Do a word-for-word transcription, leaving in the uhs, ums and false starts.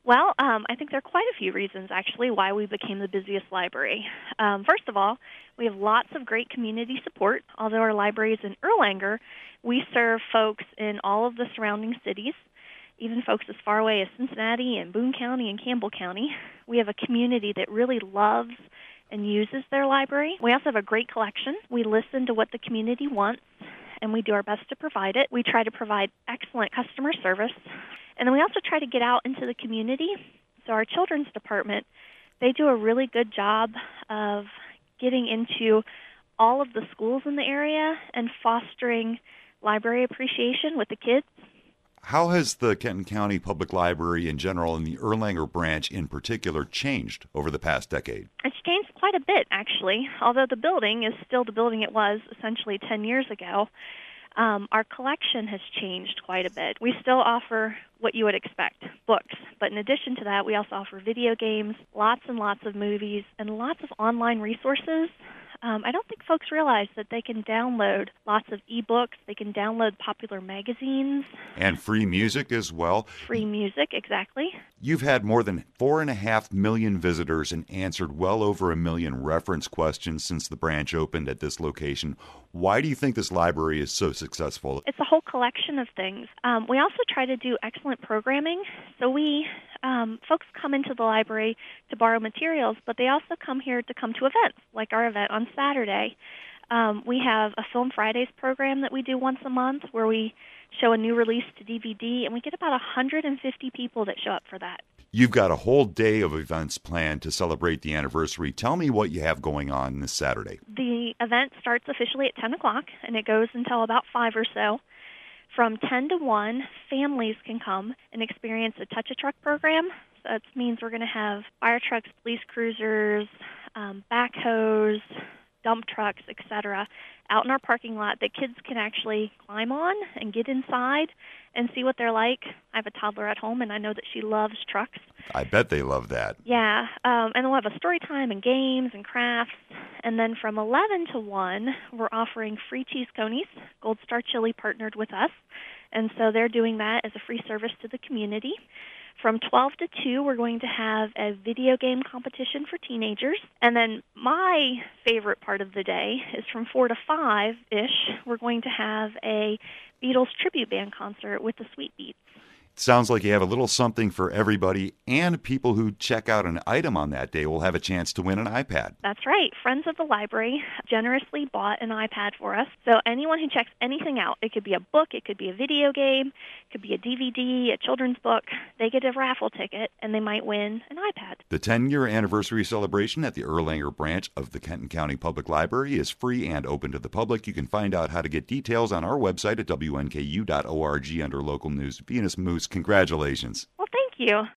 Well, um, I think there are quite a few reasons, actually, why we became the busiest library. Um, first of all, we have lots of great community support. Although our library is in Erlanger, we serve folks in all of the surrounding cities, even folks as far away as Cincinnati and Boone County and Campbell County. We have a community that really loves and uses their library. We also have a great collection. We listen to what the community wants, and we do our best to provide it. We try to provide excellent customer service. And then we also try to get out into the community. So our children's department, they do a really good job of getting into all of the schools in the area and fostering library appreciation with the kids. How has the Kenton County Public Library in general and the Erlanger branch in particular changed over the past decade? It's changed quite a bit, actually. Although the building is still the building it was essentially ten years ago, um, our collection has changed quite a bit. We still offer what you would expect, books. But in addition to that, we also offer video games, lots and lots of movies, and lots of online resources. Um, I don't think folks realize that they can download lots of e-books. They can download popular magazines. And free music as well. Free music, exactly. You've had more than four and a half million visitors and answered well over a million reference questions since the branch opened at this location. Why do you think this library is so successful? It's a whole collection of things. Um, we also try to do excellent programming. So we um, folks come into the library to borrow materials, but they also come here to come to events, like our event on Saturday. Um, we have a Film Fridays program that we do once a month where we show a new release to D V D, and we get about one hundred fifty people that show up for that. You've got a whole day of events planned to celebrate the anniversary. Tell me what you have going on this Saturday. The event starts officially at ten o'clock, and it goes until about five or so. From ten to one, families can come and experience a Touch a Truck program. So that means we're going to have fire trucks, police cruisers, um, backhoes, dump trucks, et cetera, out in our parking lot that kids can actually climb on and get inside and see what they're like. I have a toddler at home, and I know that she loves trucks. I bet they love that. Yeah, um, and we'll have a story time and games and crafts. And then from eleven to one, we're offering free cheese conies. Gold Star Chili partnered with us, and so they're doing that as a free service to the community. From twelve to two, we're going to have a video game competition for teenagers. And then my favorite part of the day is from four to five-ish, we're going to have a Beatles tribute band concert with the Sweet Beats. Sounds like you have a little something for everybody, and people who check out an item on that day will have a chance to win an iPad. That's right. Friends of the library generously bought an iPad for us. So anyone who checks anything out, it could be a book, it could be a video game, it could be a D V D, a children's book, they get a raffle ticket, and they might win an iPad. The ten-year anniversary celebration at the Erlanger branch of the Kenton County Public Library is free and open to the public. You can find out how to get details on our website at W N K U dot org under local news. Venus Moose, congratulations. Well, thank you.